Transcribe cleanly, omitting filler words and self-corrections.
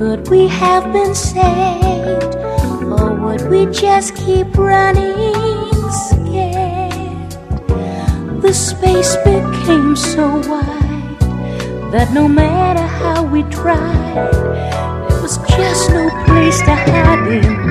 Could we have been saved, or would we just keep running scared? The space became so wide that no matter how we tried, there was just no place to hide in.